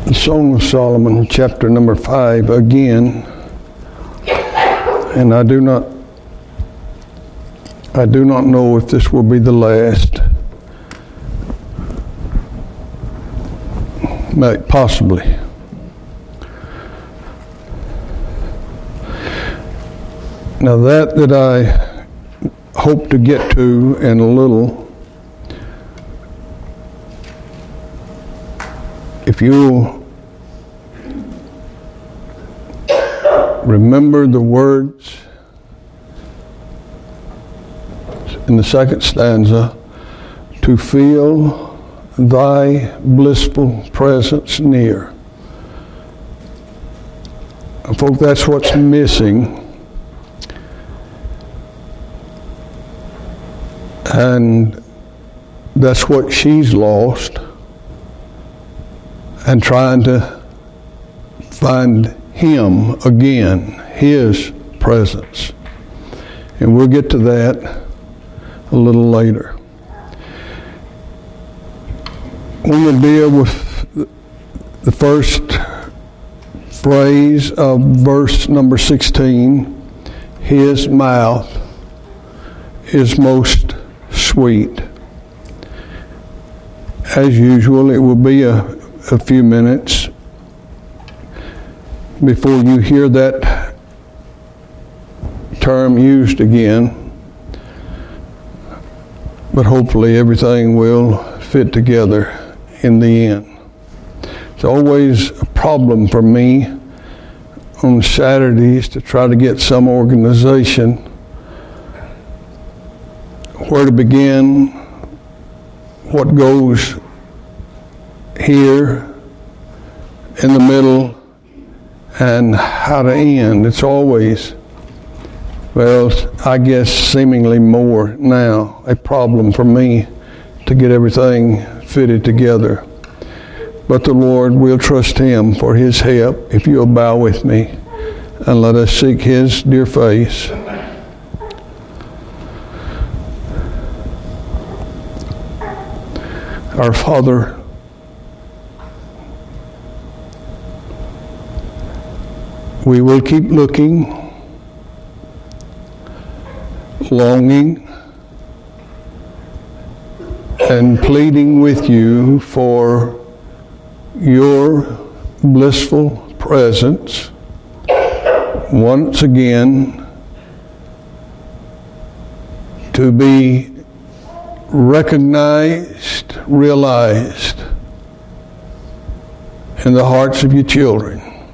The Song of Solomon, chapter number 5 again, and I do not know if this will be the last. Possibly. Now that I hope to get to in a little, if you'll remember the words in the second stanza, to feel thy blissful presence near. And folks, that's what's missing. And that's what she's lost. And trying to find Him again, His presence. And we'll get to that a little later. I'm going to deal with the first phrase of verse number 16. His mouth is most sweet. As usual, it will be a few minutes before you hear that term used again, but hopefully everything will fit together in the end. It's always a problem for me on Saturdays to try to get some organization, where to begin, what goes here in the middle, and how to end. It's always, well, I guess seemingly more now, a problem for me to get everything fitted together. But the Lord, will trust Him for His help if you'll bow with me and let us seek His dear face. Our Father, we will keep looking, longing, and pleading with you for your blissful presence once again to be recognized, realized in the hearts of your children.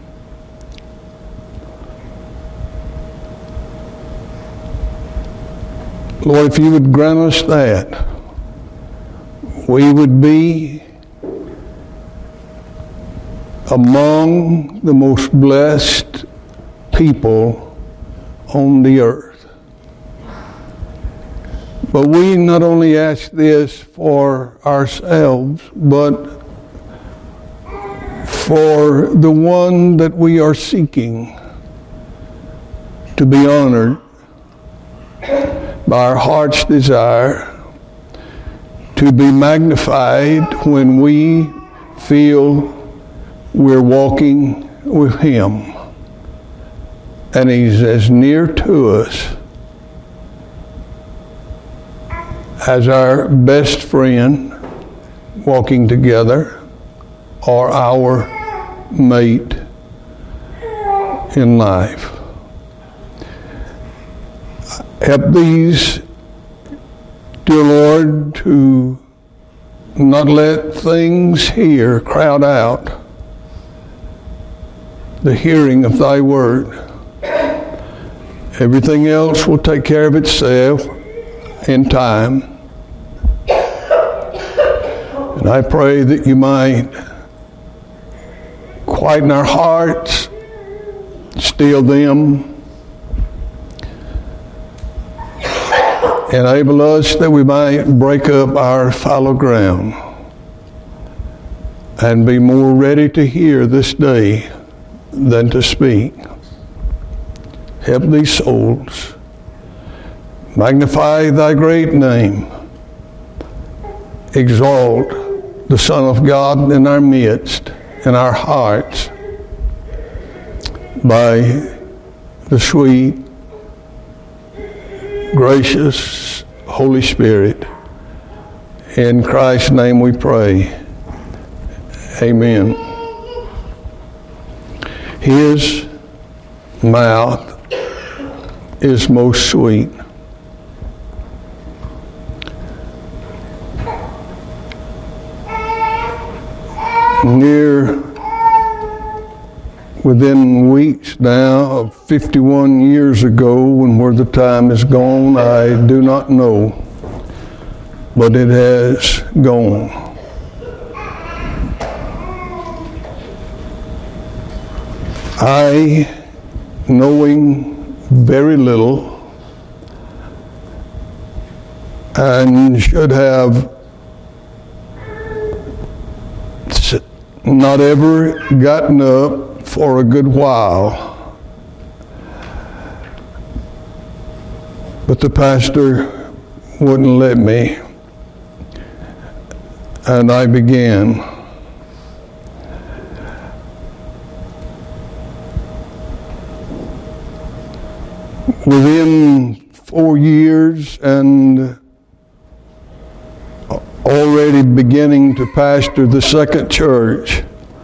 Lord, if you would grant us that, we would be among the most blessed people on the earth. But we not only ask this for ourselves, but for the one that we are seeking to be honored by our heart's desire, to be magnified when we feel we're walking with Him and He's as near to us as our best friend walking together or our mate in life. Help these, dear Lord, to not let things here crowd out the hearing of Thy word. Everything else will take care of itself in time. And I pray that you might quieten our hearts, still them, enable us that we might break up our fallow ground and be more ready to hear this day than to speak. Help these souls. Magnify Thy great name. Exalt the Son of God in our midst in our hearts by the sweet, gracious Holy Spirit. In Christ's name we pray. Amen. His mouth is most sweet. Within weeks now of 51 years ago, and where the time is gone, I do not know, but it has gone. I, knowing very little, and should have not ever gotten up for a good while, but the pastor wouldn't let me, and I began. Within 4 years and already beginning to pastor the second church,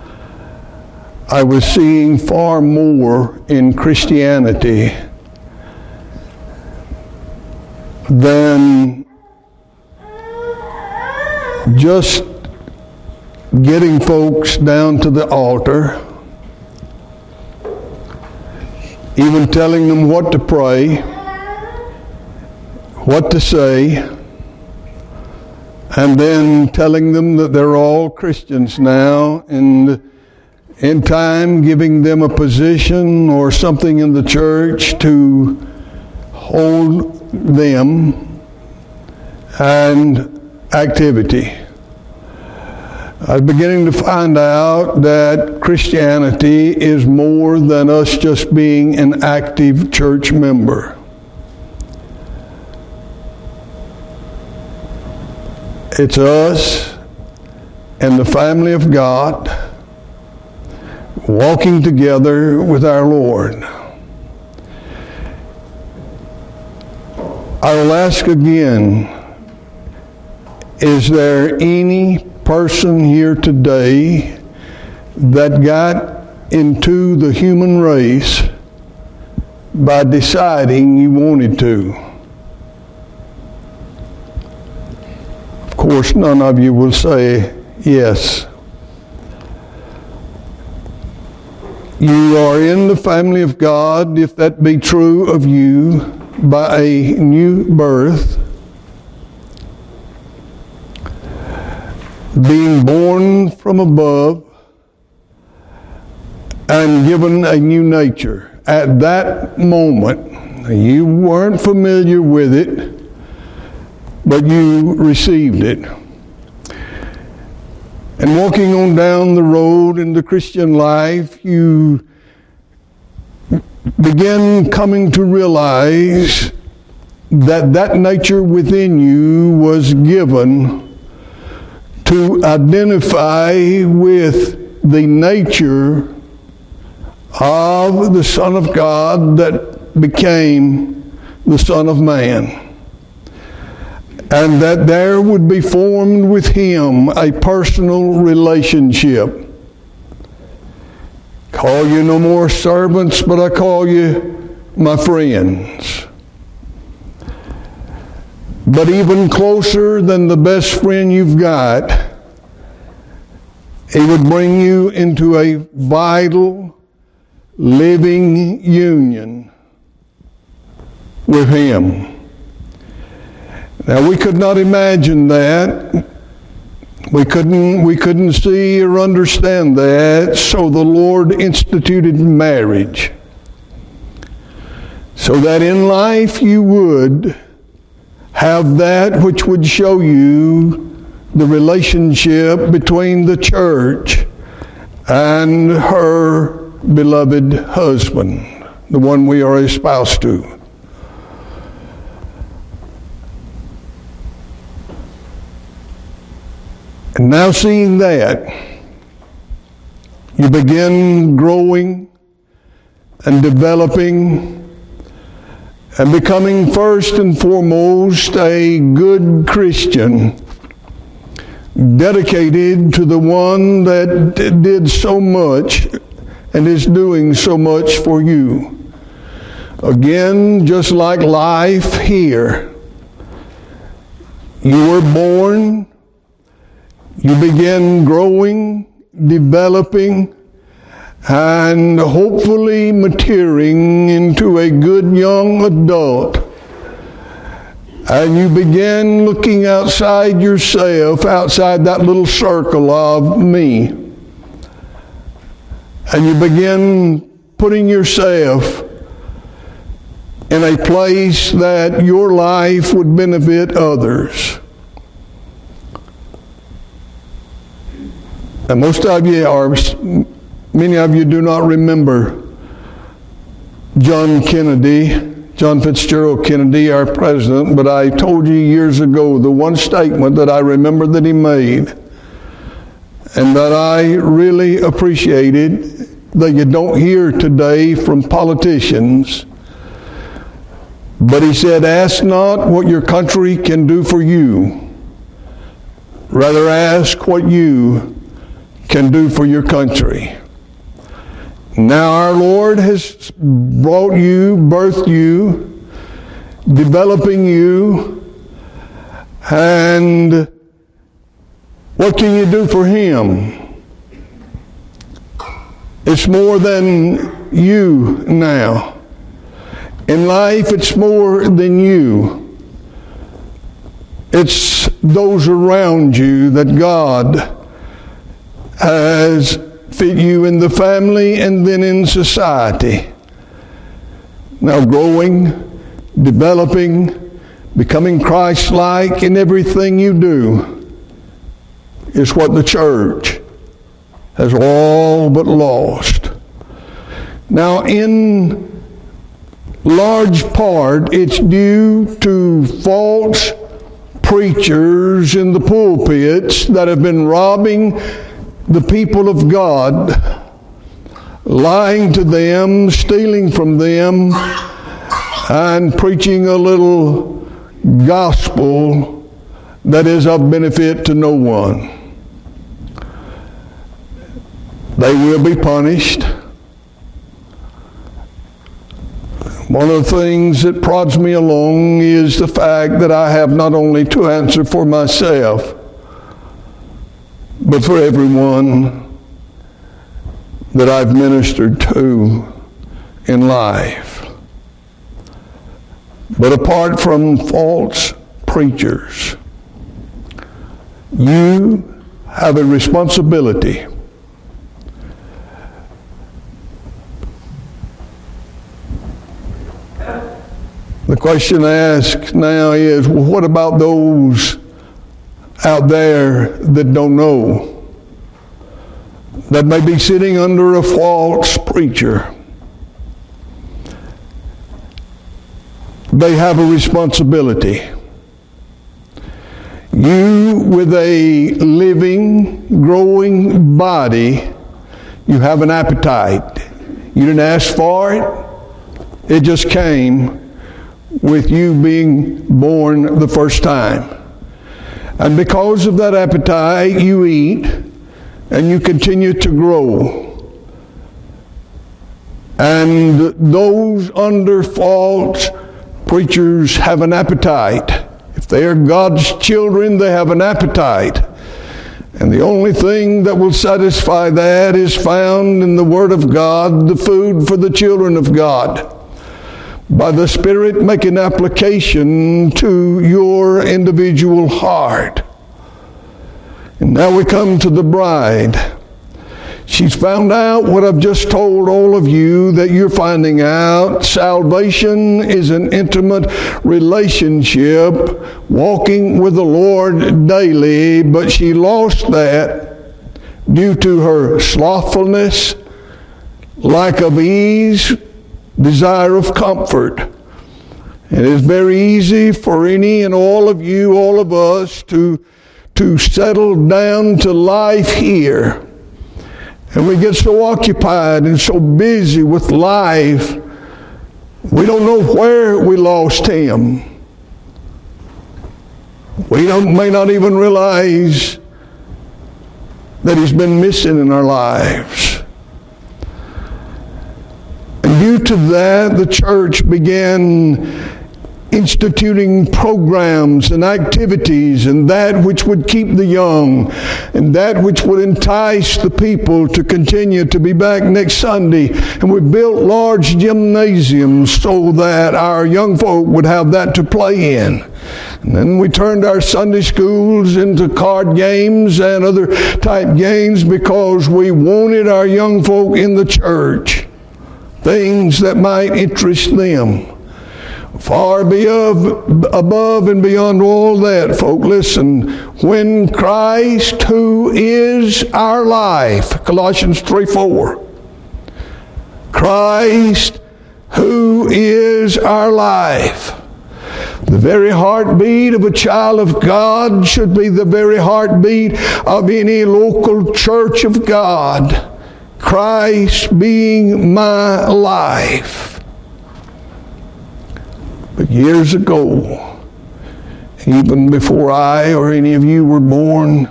I was seeing far more in Christianity than just getting folks down to the altar, even telling them what to pray, what to say, and then telling them that they're all Christians now, and in time giving them a position or something in the church to hold them and activity. I was beginning to find out that Christianity is more than us just being an active church member. It's us and the family of God walking together with our Lord. I'll ask again, is there any person here today that got into the human race by deciding you wanted to? Of course, none of you will say yes. You are in the family of God, if that be true of you, by a new birth, being born from above and given a new nature. At that moment, you weren't familiar with it, but you received it. And walking on down the road in the Christian life, you begin coming to realize that that nature within you was given to identify with the nature of the Son of God that became the Son of Man. And that there would be formed with Him a personal relationship. Call you no more servants, but I call you my friends. But even closer than the best friend you've got, He would bring you into a vital, living union with Him. Now, we could not imagine that. We couldn't see or understand that, so the Lord instituted marriage. So that in life you would have that which would show you the relationship between the church and her beloved husband, the one we are espoused to. And now seeing that, You begin growing and developing and becoming first and foremost a good Christian, dedicated to the one that did so much and is doing so much for you. Again, just like life here, you were born, you begin growing, developing, and hopefully maturing into a good young adult. And you begin looking outside yourself, outside that little circle of me. And you begin putting yourself in a place that your life would benefit others. And most of you, or many of you, do not remember John Fitzgerald Kennedy, our president, but I told you years ago the one statement that I remember that he made, and that I really appreciated, that you don't hear today from politicians. But he said, "Ask not what your country can do for you. Rather ask what you can do for your country." Now our Lord has brought you, birthed you, developing you, and what can you do for Him? It's more than you now. In life, it's more than you. It's those around you that God has fit you in the family and then in society. Now growing, developing, becoming Christ-like in everything you do is what the church has all but lost. Now in large part, it's due to false preachers in the pulpits that have been robbing the people of God, lying to them, stealing from them, and preaching a little gospel that is of benefit to no one. They will be punished. One of the things that prods me along is the fact that I have not only to answer for myself, but for everyone that I've ministered to in life. But apart from false preachers, you have a responsibility The question asked now is, well, what about those out there that don't know? That may be sitting under a false preacher. They have a responsibility. You, with a living, growing body, you have an appetite. You didn't ask for it. It just came with you being born the first time. And because of that appetite, you eat and you continue to grow. And those under false preachers have an appetite. If they are God's children, they have an appetite. And the only thing that will satisfy that is found in the Word of God, the food for the children of God. By the Spirit making application to your individual heart. And now we come to the bride. She's found out what I've just told all of you that you're finding out. Salvation is an intimate relationship, walking with the Lord daily, but she lost that due to her slothfulness, lack of ease, desire of comfort. It is very easy for any and all of you, all of us, to settle down to life here And we get so occupied and so busy with life, we don't know where we lost Him. We may not even realize that He's been missing in our lives. And due to that, the church began instituting programs and activities, and that which would keep the young, and that which would entice the people to continue to be back next Sunday. And we built large gymnasiums so that our young folk would have that to play in. And then we turned our Sunday schools into card games and other type games because we wanted our young folk in the church. Things that might interest them. Far above and beyond all that, folk, listen, when Christ, who is our life, Colossians 3:4, Christ, who is our life, the very heartbeat of a child of God should be the very heartbeat of any local church of God. Christ being my life. But years ago, even before I or any of you were born,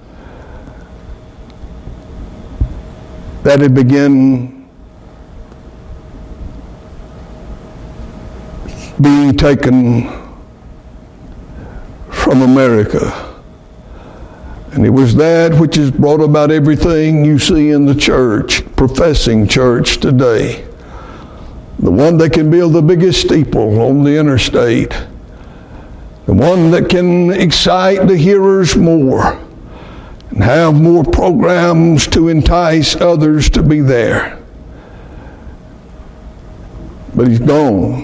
that had begun being taken from America. And it was that which has brought about everything you see in the church, professing church today. The one that can build the biggest steeple on the interstate. The one that can excite the hearers more and have more programs to entice others to be there. But he's gone.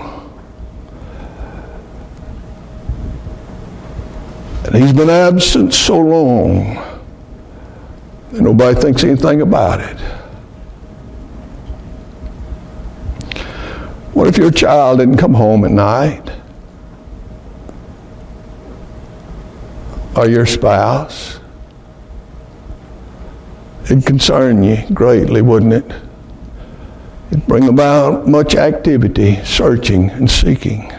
And he's been absent so long that nobody thinks anything about it. What if your child didn't come home at night? Or your spouse? It'd concern you greatly, wouldn't it? It'd bring about much activity, searching and seeking.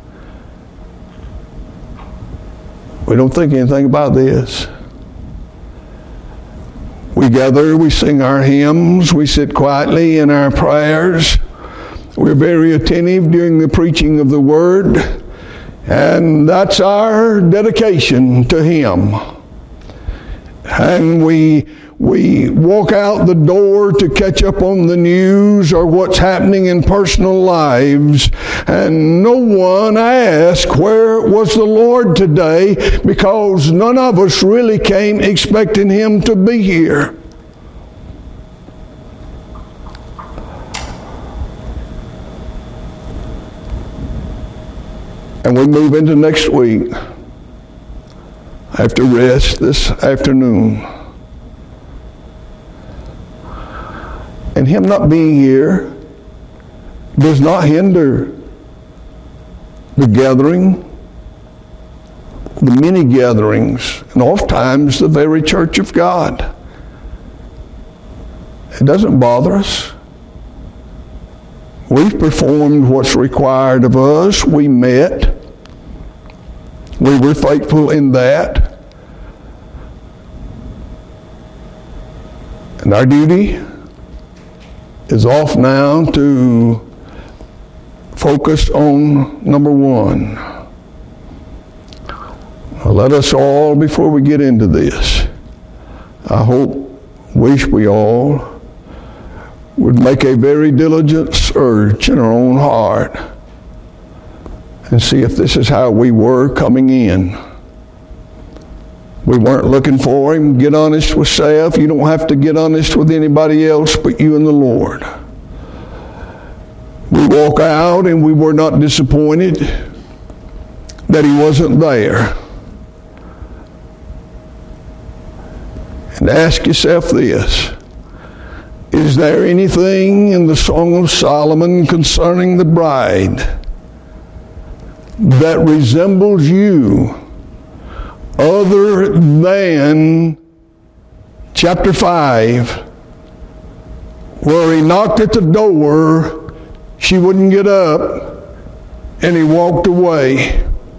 We don't think anything about this. We gather, we sing our hymns, we sit quietly in our prayers. We're very attentive during the preaching of the Word, and that's our dedication to Him. And we walk out the door to catch up on the news or what's happening in personal lives, and no one asks, where was the Lord today? Because none of us really came expecting Him to be here. And we move into next week after rest this afternoon. And Him not being here does not hinder the gathering, the many gatherings, and oftentimes the very church of God. It doesn't bother us. We've performed what's required of us. We met. We were faithful in that. And our duty is off now to focus on number one. Now let us all, before we get into this, wish we all would make a very diligent search in our own heart and see if this is how we were coming in. We weren't looking for Him. Get honest with self. You don't have to get honest with anybody else but you and the Lord. We walk out and we were not disappointed that He wasn't there. And ask yourself this. Is there anything in the Song of Solomon concerning the bride that resembles you other than chapter 5 where he knocked at the door, she wouldn't get up, and he walked away.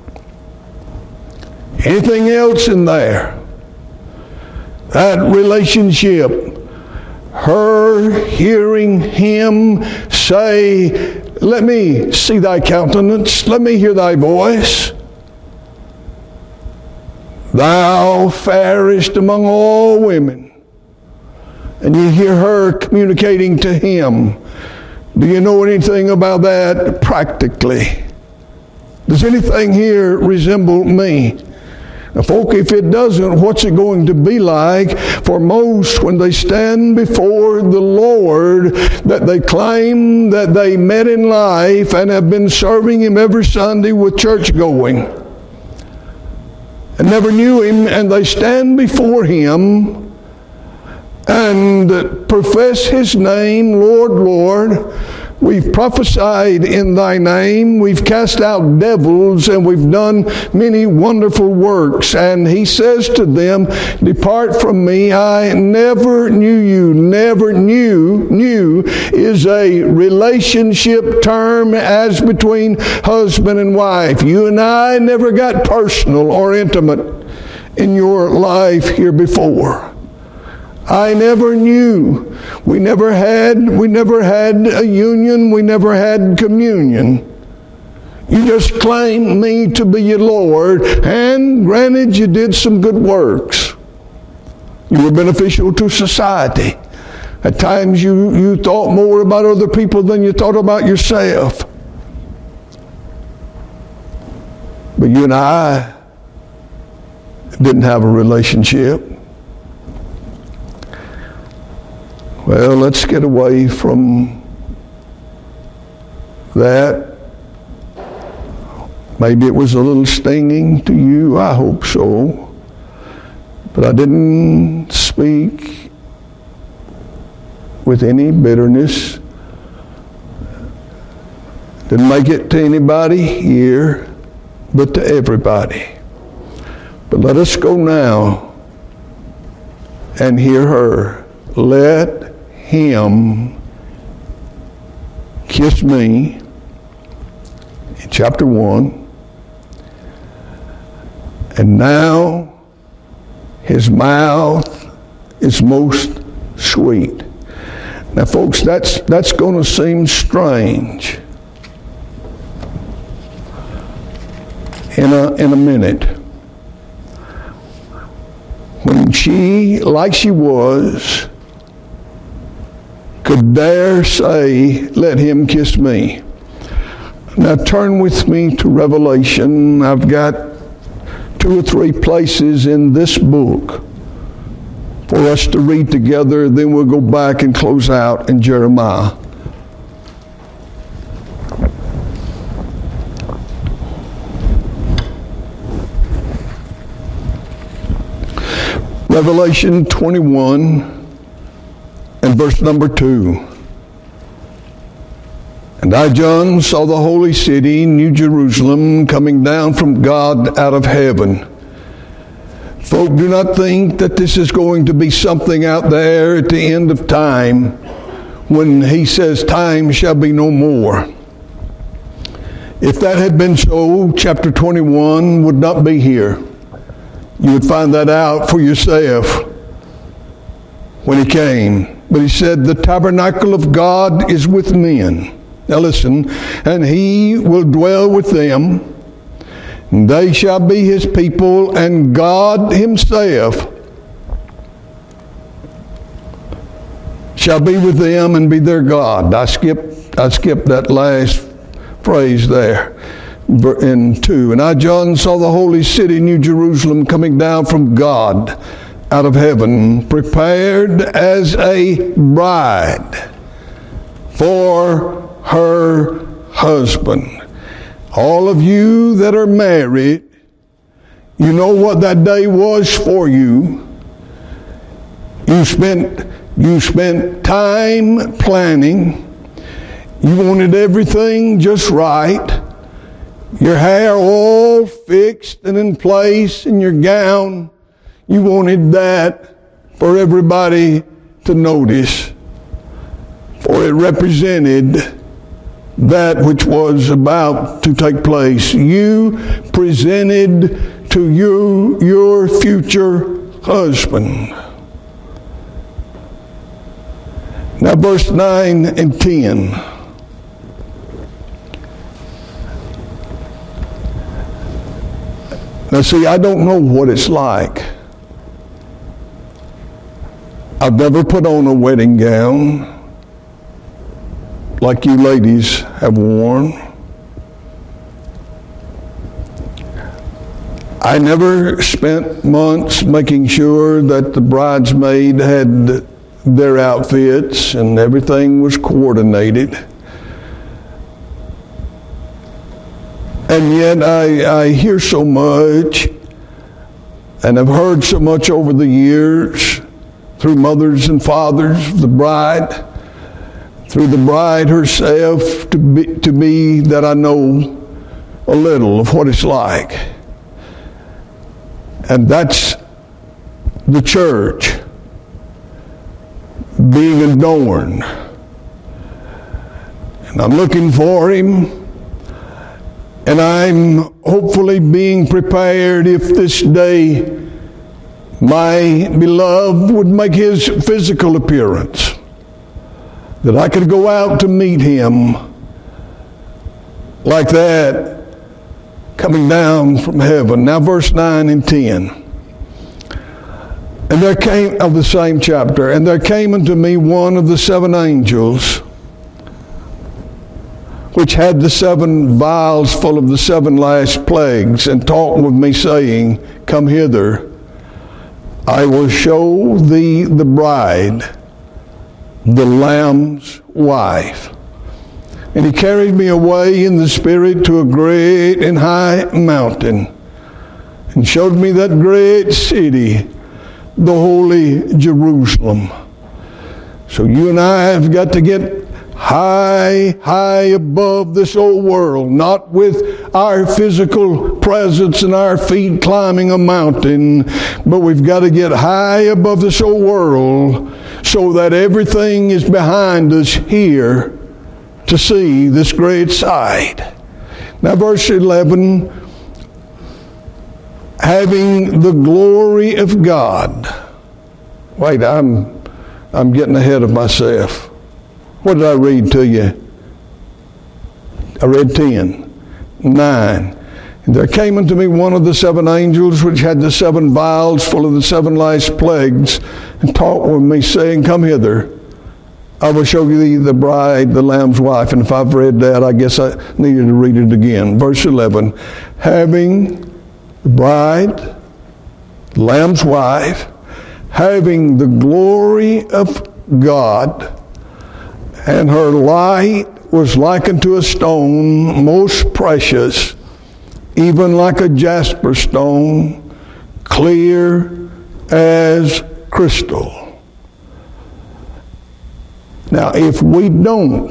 Anything else in there? That relationship, her hearing him say, let me see thy countenance, let me hear thy voice. Thou fairest among all women. And you hear her communicating to him. Do you know anything about that practically? Does anything here resemble me? Now, folk, if it doesn't, what's it going to be like for most when they stand before the Lord that they claim that they met in life and have been serving Him every Sunday with church going and never knew Him, and they stand before Him and profess His name, Lord, Lord. We've prophesied in thy name, we've cast out devils, and we've done many wonderful works. And he says to them, depart from me, I never knew you. Never knew is a relationship term as between husband and wife. You and I never got personal or intimate in your life here before. I never knew. We never had a union. We never had communion. You just claimed me to be your Lord, and granted you did some good works. You were beneficial to society. At times you thought more about other people than you thought about yourself. But you and I didn't have a relationship. Well, let's get away from that. Maybe it was a little stinging to you. I hope so. But I didn't speak with any bitterness. Didn't make it to anybody here, but to everybody. But let us go now and hear her. Let him kiss me, in chapter 1, and now his mouth is most sweet. Now, folks, that's going to seem strange in a minute. When she, like she was, could dare say, let him kiss me. Now turn with me to Revelation. I've got 2 or 3 places in this book for us to read together. Then we'll go back and close out in Jeremiah. Revelation 21 and verse number 2. And I, John, saw the holy city, New Jerusalem, coming down from God out of heaven. Folk, do not think that this is going to be something out there at the end of time when he says time shall be no more. If that had been so, chapter 21 would not be here. You would find that out for yourself when he came. But he said, the tabernacle of God is with men. Now listen, and he will dwell with them, and they shall be his people, and God himself shall be with them and be their God. I skipped that last phrase there in 2. And I, John, saw the holy city, New Jerusalem, coming down from God out of heaven, prepared as a bride for her husband. All of you that are married, you know what that day was for you. You spent time planning. You wanted everything just right. Your hair all fixed and in place, and your gown. You wanted that for everybody to notice. for it represented that which was about to take place. You presented to you your future husband. Now verse 9 and 10. Now see, I don't know what it's like. I've never put on a wedding gown like you ladies have worn. I never spent months making sure that the bridesmaid had their outfits and everything was coordinated. And yet I hear so much, and I've heard so much over the years through mothers and fathers of the bride, through the bride herself, to be that I know a little of what it's like. And that's the church being adorned. And I'm looking for him, and I'm hopefully being prepared if this day my beloved would make his physical appearance, that I could go out to meet him like that, coming down from heaven. Now verse 9 and 10. And there came, of the same chapter, and there came unto me one of the seven angels, which had the seven vials full of the seven last plagues, and talked with me, saying, Come hither, I will show thee the bride, the Lamb's wife. And he carried me away in the Spirit to a great and high mountain, and showed me that great city, the holy Jerusalem. So you and I have got to get high above this old world, not with our physical presence and our feet climbing a mountain, but we've got to get high above this old world so that everything is behind us here to see this great sight. Now verse 11, having the glory of God. Wait, I'm getting ahead of myself. What did I read to you? I read 10, 9. And there came unto me one of the seven angels, which had the seven vials full of the seven last plagues, and talked with me, saying, Come hither, I will show thee the bride, the Lamb's wife. And if I've read that, I guess I needed to read it again. Verse 11, having the bride, the Lamb's wife, having the glory of God, and her light was like unto a stone most precious, even like a jasper stone, clear as crystal. Now, if we don't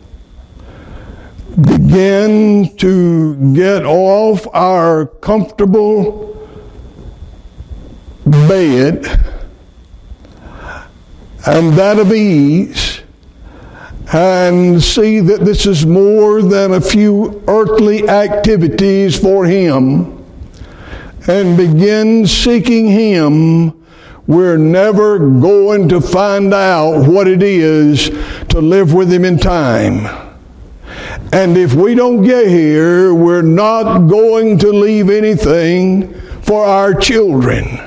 begin to get off our comfortable bed and that of ease, and see that this is more than a few earthly activities for him, and begin seeking him, we're never going to find out what it is to live with him in time. And if we don't get here, we're not going to leave anything for our children.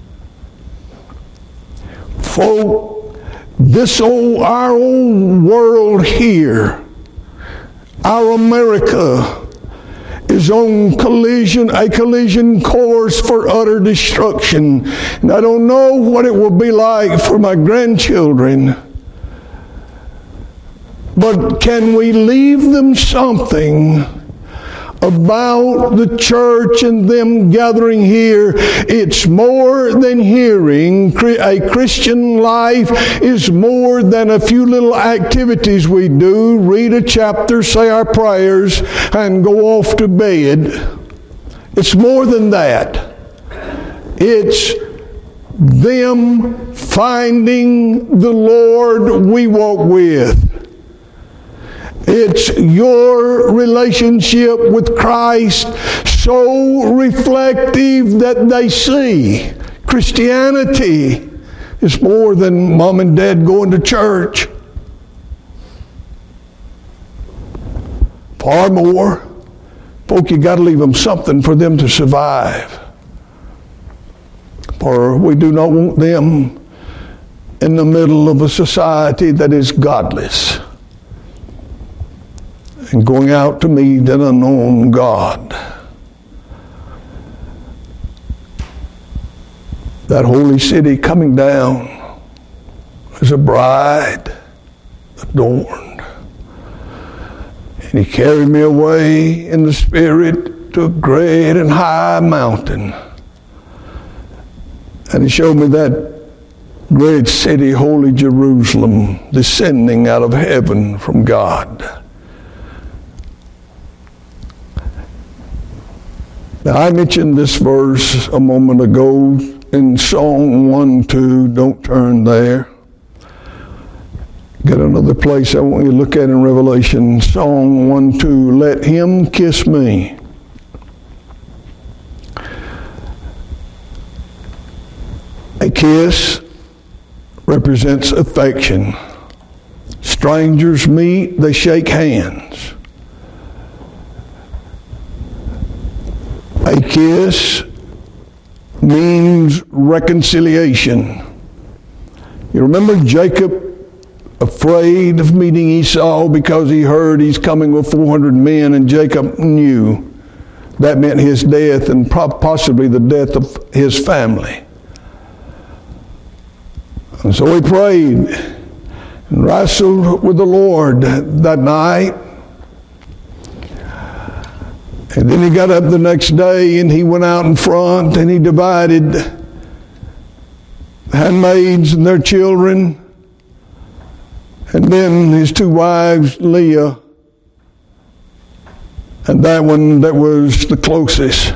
Folk, our old world here, our America, is on a collision course for utter destruction. And I don't know what it will be like for my grandchildren. But can we leave them something about the church and them gathering here? It's more than hearing. A Christian life is more than a few little activities we do. Read a chapter, say our prayers, and go off to bed. It's more than that. It's them finding the Lord we walk with. It's your relationship with Christ so reflective that they see Christianity is more than mom and dad going to church. Far more. Folk, you got to leave them something for them to survive. For we do not want them in the middle of a society that is godless and going out to meet an unknown God. That holy city coming down as a bride adorned. And he carried me away in the Spirit to a great and high mountain. And he showed me that great city, holy Jerusalem, descending out of heaven from God. Now, I mentioned this verse a moment ago in Song 1-2. Don't turn there. Got another place I want you to look at in Revelation. Song 1-2. Let him kiss me. A kiss represents affection. Strangers meet, they shake hands. A kiss means reconciliation. You remember Jacob afraid of meeting Esau because he heard he's coming with 400 men, and Jacob knew that meant his death and possibly the death of his family. And so he prayed and wrestled with the Lord that night. And then he got up the next day and he went out in front and he divided handmaids and their children, and then his two wives, Leah, and that one that was the closest.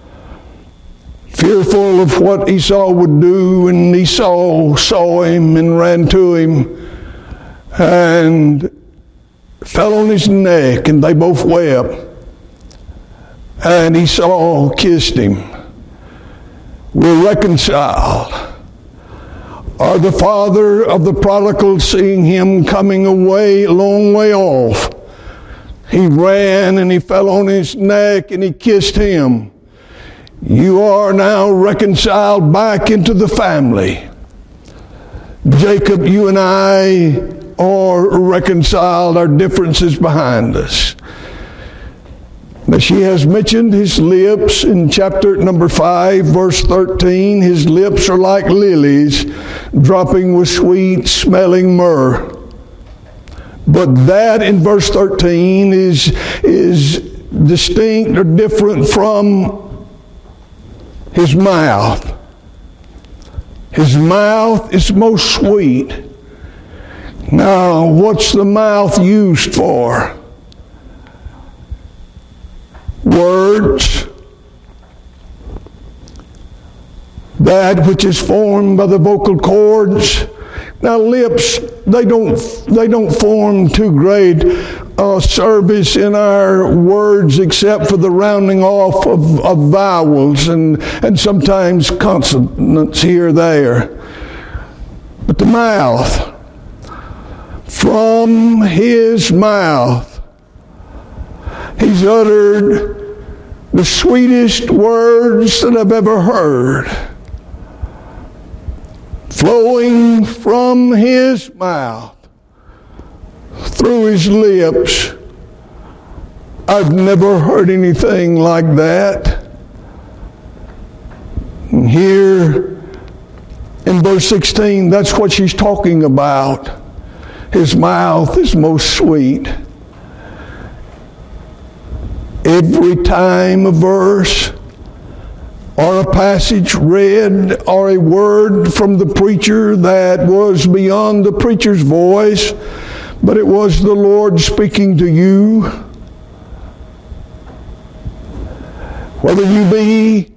Fearful of what Esau would do, and Esau saw him and ran to him and fell on his neck, and they both wept. And Esau kissed him. We're reconciled. Or the father of the prodigal, seeing him coming away a long way off, he ran and he fell on his neck and he kissed him. You are now reconciled back into the family. Jacob, you and I are reconciled, our differences behind us. Now, she has mentioned his lips in chapter number 5, verse 13. His lips are like lilies, dropping with sweet smelling myrrh. But that in verse 13 is distinct or different from his mouth. His mouth is most sweet. Now, what's the mouth used for? Words. That which is formed by the vocal cords. Now, lips, they don't form too great service in our words except for the rounding off of vowels and sometimes consonants here or there. But the mouth, from his mouth, he's uttered the sweetest words that I've ever heard. Flowing from his mouth, through his lips. I've never heard anything like that. And here in verse 16, that's what she's talking about. His mouth is most sweet. Every time a verse or a passage read or a word from the preacher that was beyond the preacher's voice, but it was the Lord speaking to you, whether you be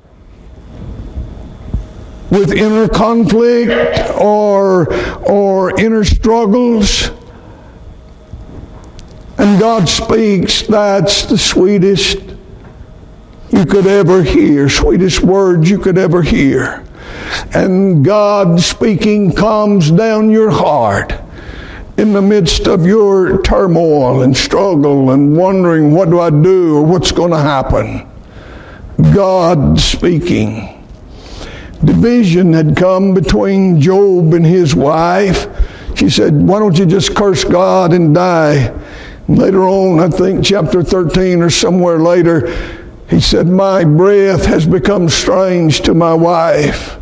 with inner conflict or inner struggles, God speaks, that's the sweetest you could ever hear, sweetest words you could ever hear. And God speaking calms down your heart in the midst of your turmoil and struggle and wondering, what do I do or what's going to happen? God speaking. Division had come between Job and his wife. She said, why don't you just curse God and die? And later on, I think chapter 13 or somewhere later, he said, my breath has become strange to my wife.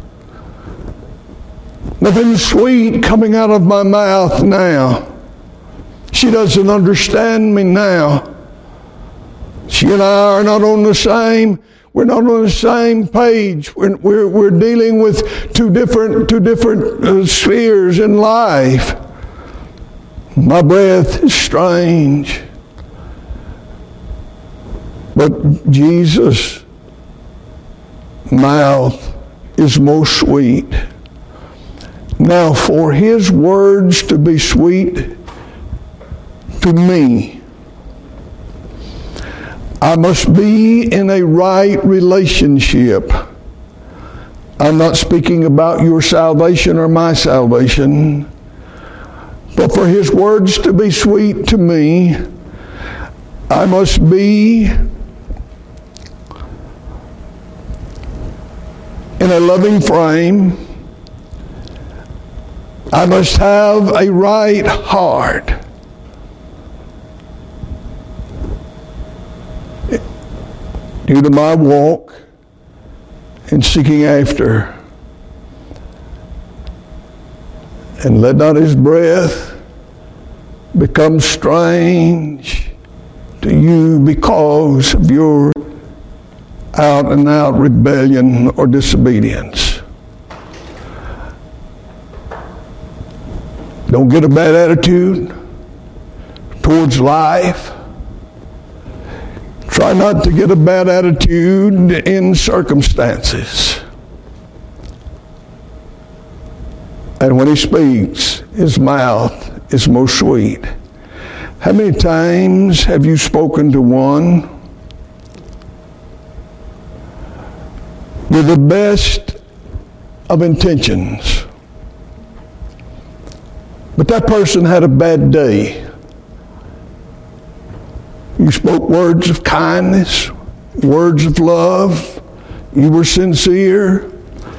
Nothing sweet coming out of my mouth now. She doesn't understand me now. She and I are not on the same. We're not on the same page. We're dealing with two different spheres in life. My breath is strange. But Jesus' mouth is most sweet. Now, for His words to be sweet to me, I must be in a right relationship. I'm not speaking about your salvation or my salvation, but for His words to be sweet to me, I must be in a loving frame. I must have a right heart. Due to my walk in seeking after. And let not His breath become strange to you because of your out and out rebellion or disobedience. Don't get a bad attitude towards life. Try not to get a bad attitude in circumstances. And when He speaks, His mouth is most sweet. How many times have you spoken to one with the best of intentions, but that person had a bad day? You spoke words of kindness, words of love. You were sincere.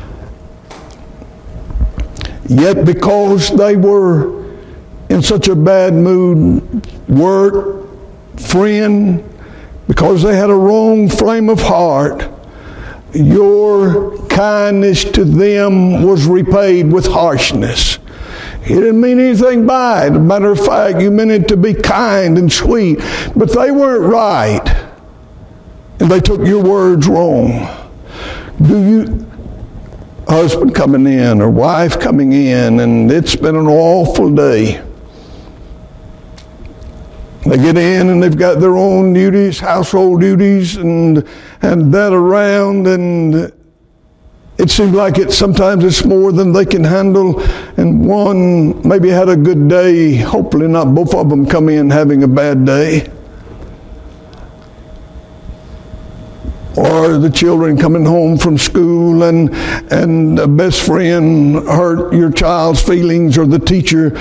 Yet because they were in such a bad mood, work, friend, because they had a wrong frame of heart, your kindness to them was repaid with harshness. He didn't mean anything by it. As a matter of fact, you meant it to be kind and sweet. But they weren't right. And they took your words wrong. Do you, husband coming in or wife coming in, and it's been an awful day. They get in and they've got their own duties, household duties, and that around, and it seems like sometimes it's more than they can handle, and one maybe had a good day. Hopefully not both of them come in having a bad day. Or the children coming home from school and a best friend hurt your child's feelings, or the teacher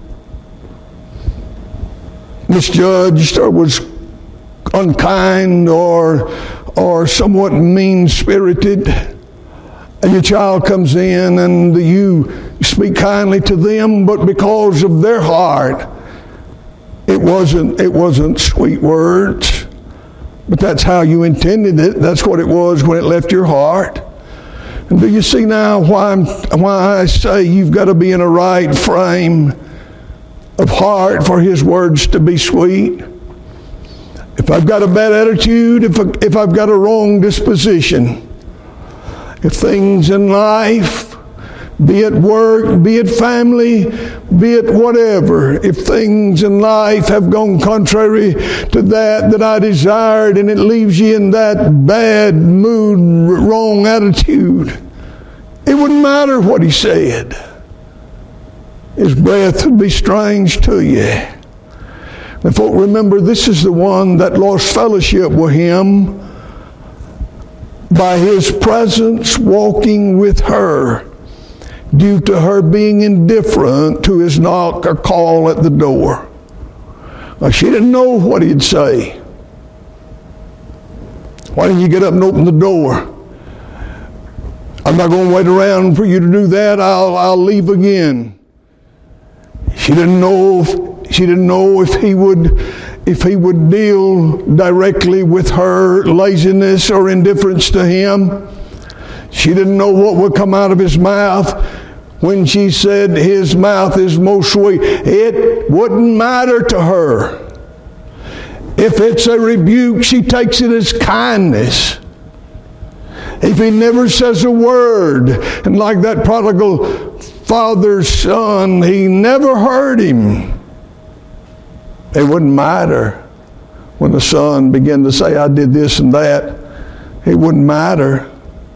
misjudged or was unkind or somewhat mean-spirited. And your child comes in and you speak kindly to them, but because of their heart, it wasn't sweet words. But that's how you intended it. That's what it was when it left your heart. And do you see now why I say you've got to be in a right frame of heart for His words to be sweet? If I've got a bad attitude, if I've got a wrong disposition, if things in life, be it work, be it family, be it whatever, if things in life have gone contrary to that I desired, and it leaves you in that bad mood, wrong attitude, it wouldn't matter what He said. His breath would be strange to you. And folk, remember, this is the one that lost fellowship with him by his presence walking with her, due to her being indifferent to his knock or call at the door. She didn't know what he'd say. Why didn't you get up and open the door? I'm not going to wait around for you to do that. I'll leave again. She didn't know if he would deal directly with her laziness or indifference to him. She didn't know what would come out of his mouth when she said his mouth is most sweet. It wouldn't matter to her. If it's a rebuke, she takes it as kindness. If he never says a word, and like that prodigal father's son, he never heard him, it wouldn't matter when the son began to say, I did this and that. It wouldn't matter.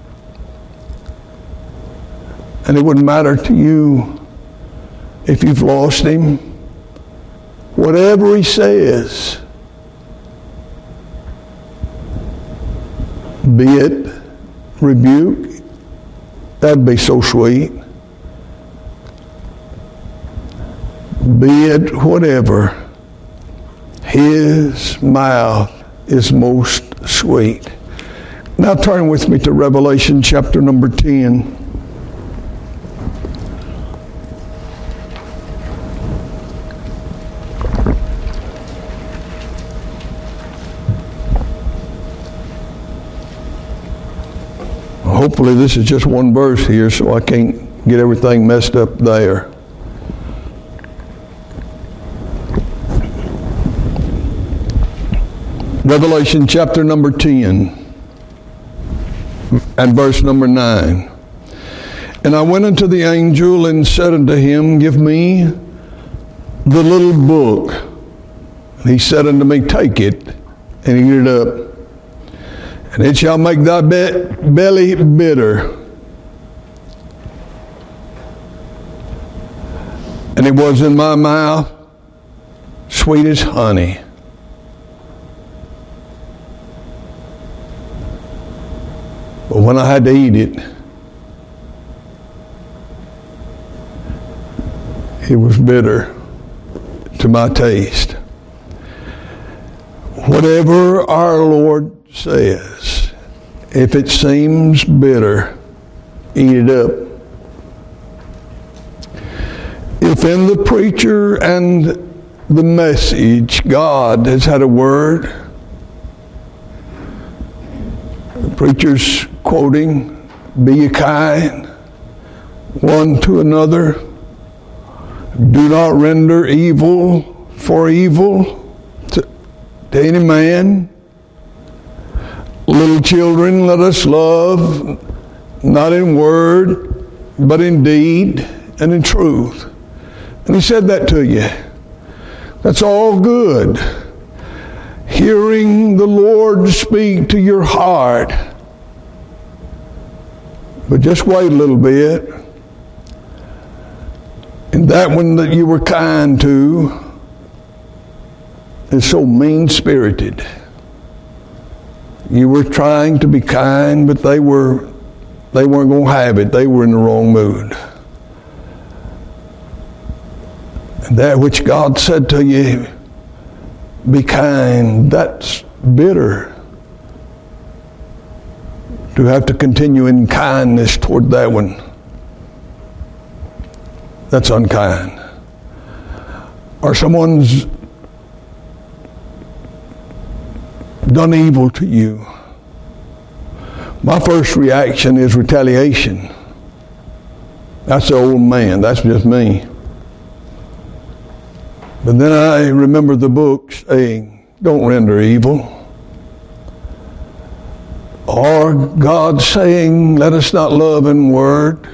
And it wouldn't matter to you if you've lost him. Whatever he says, be it rebuke, that'd be so sweet. Be it whatever, his mouth is most sweet. Now turn with me to Revelation chapter number 10. Hopefully this is just one verse here, so I can't get everything messed up there. Revelation chapter number 10 and verse number 9. And I went unto the angel and said unto him, Give me the little book. And he said unto me, Take it and eat it up. And it shall make thy belly bitter. And it was in my mouth sweet as honey. But when I had to eat it, it was bitter to my taste. Whatever our Lord says, if it seems bitter, eat it up. If in the preacher and the message God has had a word, the preacher's quoting, be ye kind one to another, do not render evil for evil to any man. Little children, let us love, not in word, but in deed and in truth. And he said that to you. That's all good. Hearing the Lord speak to your heart. But just wait a little bit. And that one that you were kind to is so mean-spirited. You were trying to be kind, but they weren't going to have it. They were in the wrong mood. And that which God said to you, be kind, that's bitter. To have to continue in kindness toward that one, that's unkind. Or someone's done evil to you. My first reaction is retaliation. That's the old man. That's just me. But then I remember the book saying, don't render evil. Or God saying, let us not love in word.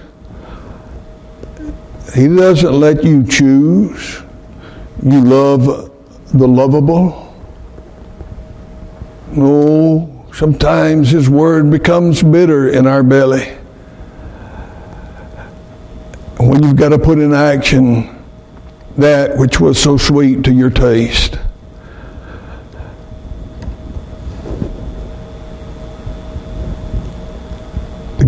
He doesn't let you choose. You love the lovable. No, sometimes His word becomes bitter in our belly. When you've got to put in action that which was so sweet to your taste.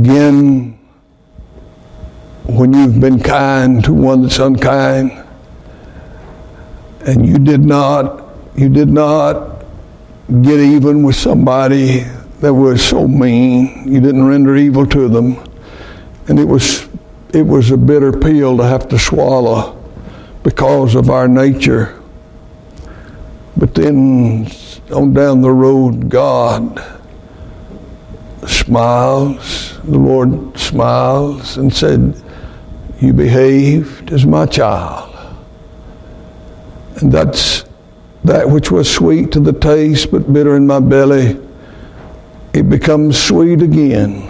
Again, when you've been kind to one that's unkind, and you did not get even with somebody that was so mean, you didn't render evil to them, and it was a bitter pill to have to swallow because of our nature. But then on down the road, God smiles, the Lord smiles and said, you behaved as my child. And that's that which was sweet to the taste but bitter in my belly, it becomes sweet again.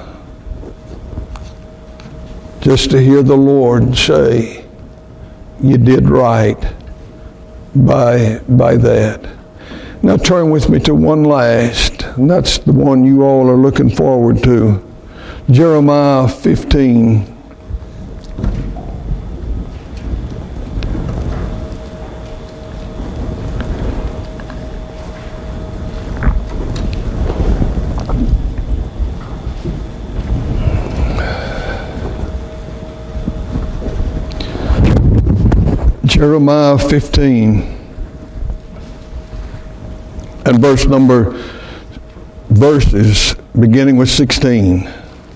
Just to hear the Lord say, you did right by that. Now turn with me to one last, and that's the one you all are looking forward to. Jeremiah 15. Jeremiah 15 and verses beginning with 16.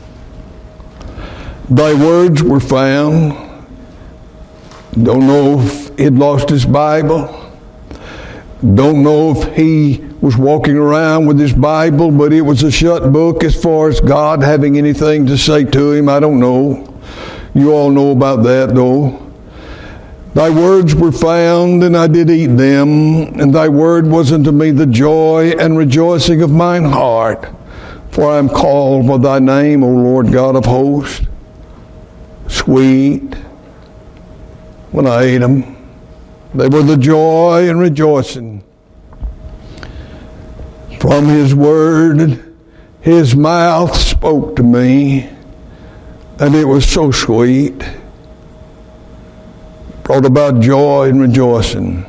Thy words were found. Don't know if he'd lost his Bible. Don't know if he was walking around with his Bible, but it was a shut book as far as God having anything to say to him. I don't know. You all know about that though. Thy words were found, and I did eat them, and thy word was unto me the joy and rejoicing of mine heart. For I am called by thy name, O Lord God of hosts. Sweet when I ate them. They were the joy and rejoicing. From his word, his mouth spoke to me, and it was so sweet. Brought about joy and rejoicing.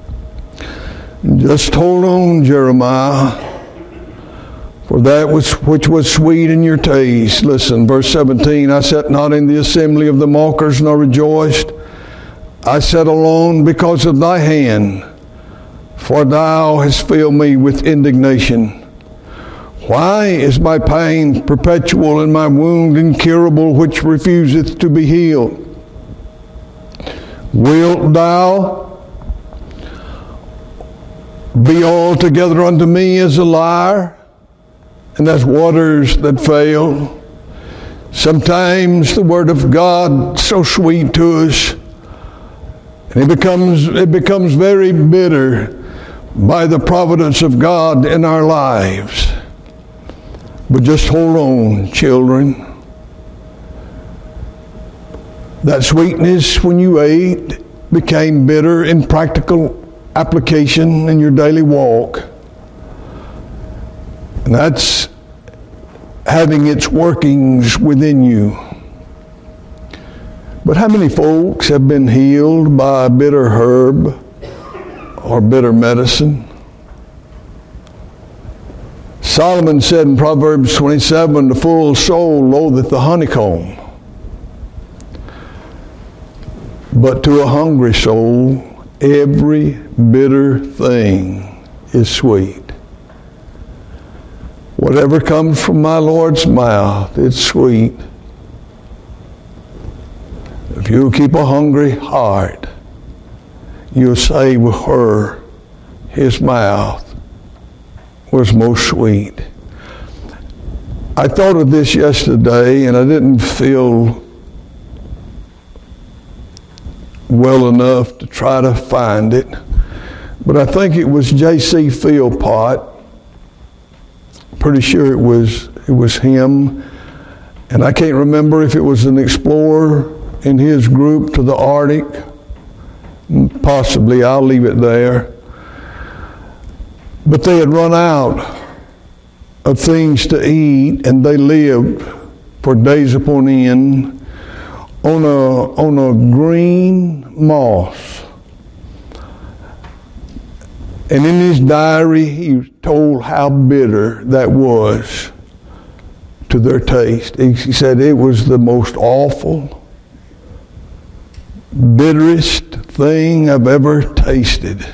Just hold on, Jeremiah, for that which was sweet in your taste. Listen, verse 17, I sat not in the assembly of the mockers, nor rejoiced. I sat alone because of thy hand, for thou hast filled me with indignation. Why is my pain perpetual and my wound incurable, which refuseth to be healed? Wilt thou be altogether unto me as a liar, and as waters that fail? Sometimes the word of God so sweet to us, and it becomes very bitter by the providence of God in our lives. But just hold on, children. That sweetness when you ate became bitter in practical application in your daily walk. And that's having its workings within you. But how many folks have been healed by a bitter herb or bitter medicine? Solomon said in Proverbs 27, the full soul loatheth the honeycomb. But to a hungry soul, every bitter thing is sweet. Whatever comes from my Lord's mouth, it's sweet. If you keep a hungry heart, you'll say with her, his mouth was most sweet. I thought of this yesterday, and I didn't feel well enough to try to find it, but I think it was J.C. Philpott. Pretty sure it was him, and I can't remember if it was an explorer in his group to the Arctic. Possibly, I'll leave it there. But they had run out of things to eat, and they lived for days upon end on a green moss. And in his diary, he told how bitter that was to their taste. He said it was the most awful, bitterest thing I've ever tasted.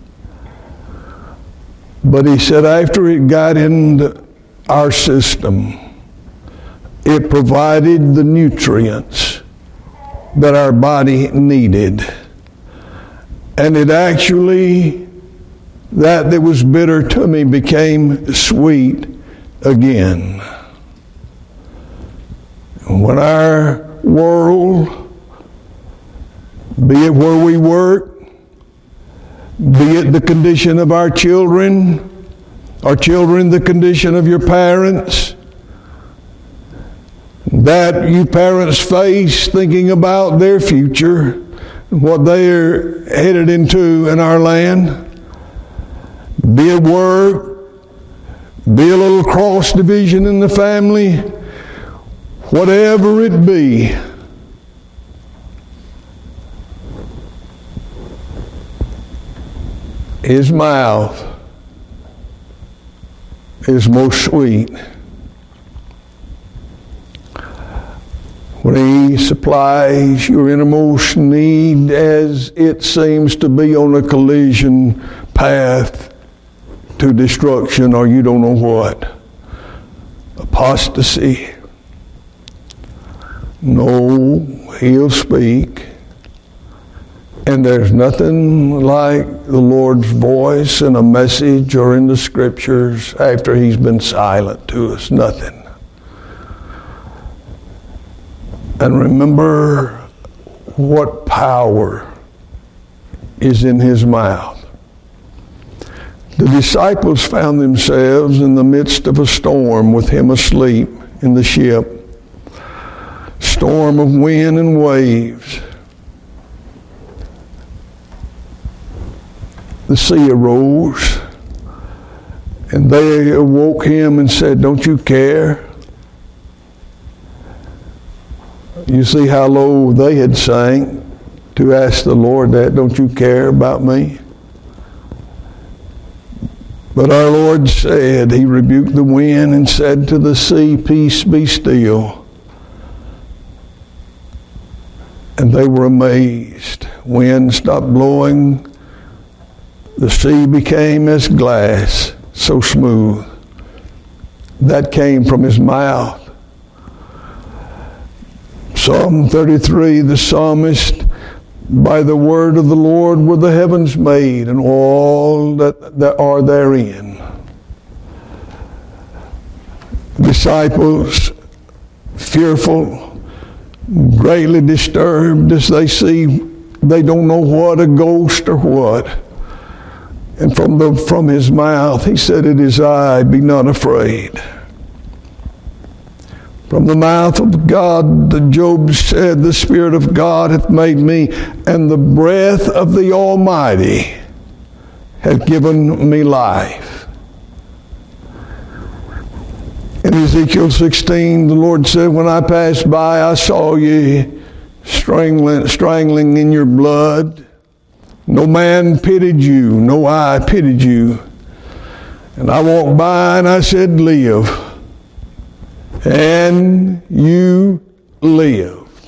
But he said after it got into our system, it provided the nutrients that our body needed. And it actually, that was bitter to me became sweet again. When our world, be it where we work, be it the condition of our children the condition of your parents, that you parents face thinking about their future, what they're headed into in our land, be it work, be a little cross division in the family, whatever it be, his mouth is most sweet. When he supplies your innermost need as it seems to be on a collision path to destruction or you don't know what. Apostasy. No, he'll speak. And there's nothing like the Lord's voice in a message or in the Scriptures after he's been silent to us. Nothing. And remember what power is in his mouth. The disciples found themselves in the midst of a storm with him asleep in the ship. Storm of wind and waves. The sea arose, and they awoke him and said, "Don't you care?" You see how low they had sank to ask the Lord that, "Don't you care about me?" But our Lord said, he rebuked the wind and said to the sea, "Peace, be still." And they were amazed. Wind stopped blowing. The sea became as glass, so smooth. That came from his mouth. Psalm 33, the psalmist, by the word of the Lord were the heavens made, and all that are therein. Disciples, fearful, greatly disturbed as they see, they don't know what, a ghost or what. And from his mouth, he said, "It is I, be not afraid." From the mouth of God, Job said, "The Spirit of God hath made me, and the breath of the Almighty hath given me life." In Ezekiel 16, the Lord said, "When I passed by, I saw you strangling in your blood. No man pitied you, no eye pitied you. And I walked by and I said, live. And you lived."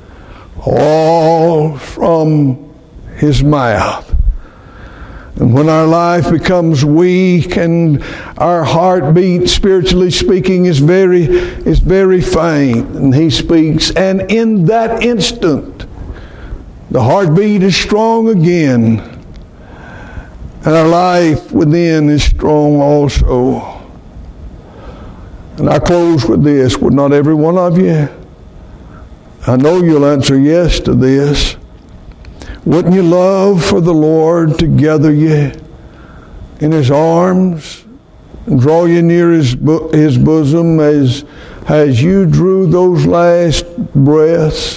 All from his mouth. And when our life becomes weak and our heartbeat, spiritually speaking, is very faint, and he speaks, and in that instant, the heartbeat is strong again, and our life within is strong also. And I close with this. Would not every one of you, I know you'll answer yes to this, wouldn't you love for the Lord to gather you in his arms and draw you near his bosom as you drew those last breaths?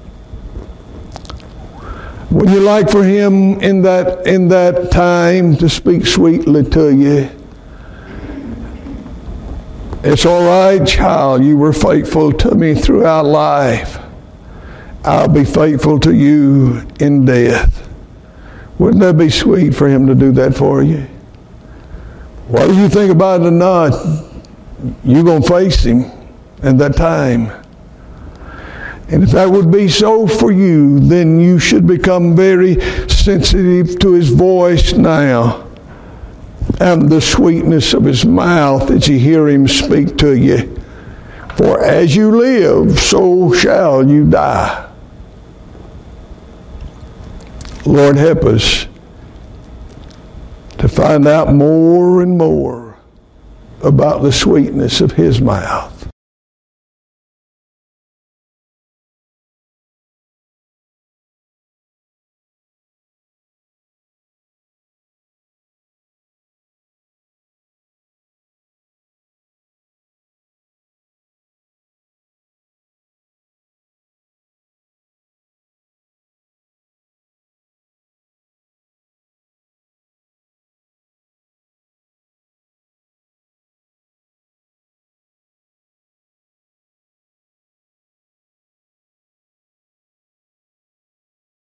Would you like for him in that time to speak sweetly to you? It's all right, child. You were faithful to me throughout life. I'll be faithful to you in death. Wouldn't that be sweet for him to do that for you? Whether you think about it or not, you're going to face him. and that time. And if that would be so for you, then you should become very sensitive to His voice now and the sweetness of His mouth as you hear Him speak to you. For as you live, so shall you die. Lord, help us to find out more and more about the sweetness of His mouth.